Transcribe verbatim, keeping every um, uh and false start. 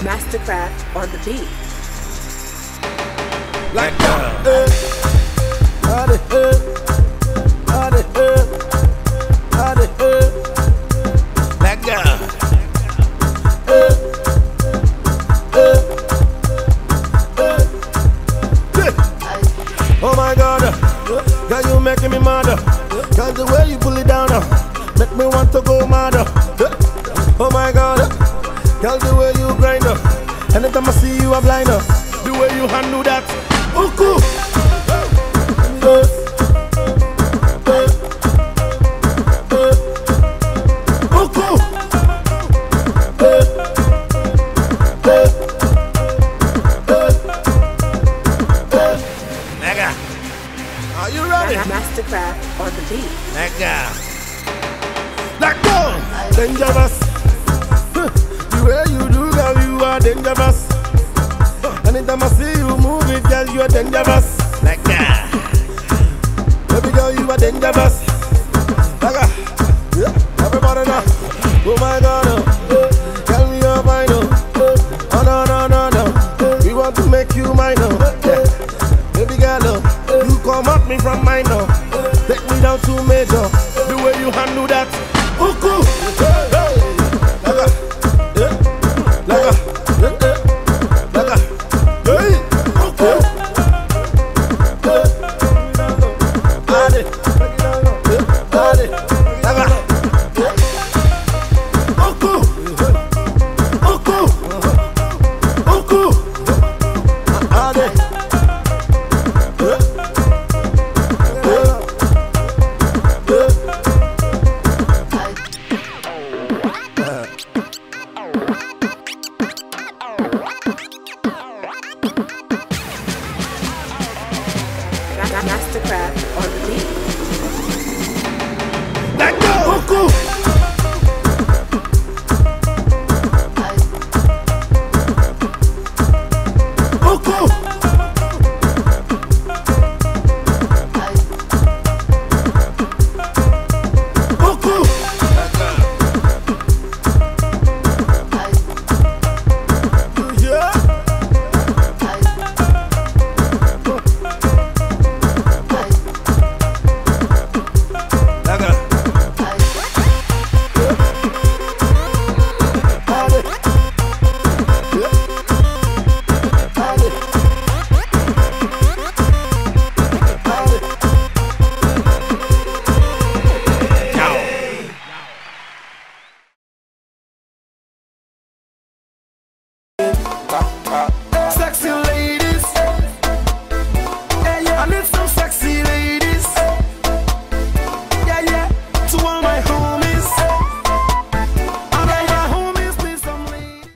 Mastercraft on the beat. Like that. Uh, how the hell? How the hell? How the hell? Like that. Uh, uh, uh. Oh my God, uh, girl, you making me mad. Cause the way you pull it down, uh, make me want to go mad. Uh, oh my God, uh, girl, the way you grind. Uh, anytime I see you, I'm blind. Uh, the way you handle that. Oh, cool. Uh, uh, uh, oh, cool. Uh, uh, uh, uh. Nigga, are you ready? Mastercraft on the beat. Nigga, let go. Dangerous. Huh. The way you do, girl, you are dangerous. Anytime I see you move it, girl, you are dangerous. Like that. Baby girl, you are dangerous. Like that. Yeah, everybody know. Oh my God, oh. Tell me you're fine, oh. Oh no, no, no, no. We want to make you mine, oh. Yeah. Baby girl, oh. You come up me from mine, oh. Take me down to major. The way you handle that. Oh, cool.